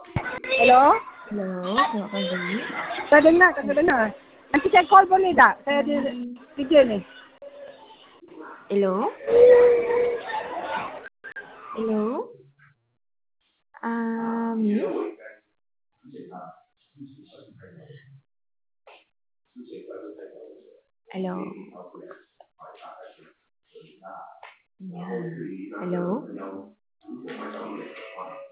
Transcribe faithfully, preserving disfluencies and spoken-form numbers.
Hello? Hello po, Kevin. Tagal na, tagal na. Anti-check call po nila. Kaya di, Um, di Jenny. hello? Hello? Ah, miss? Hello? Yeah. Hello?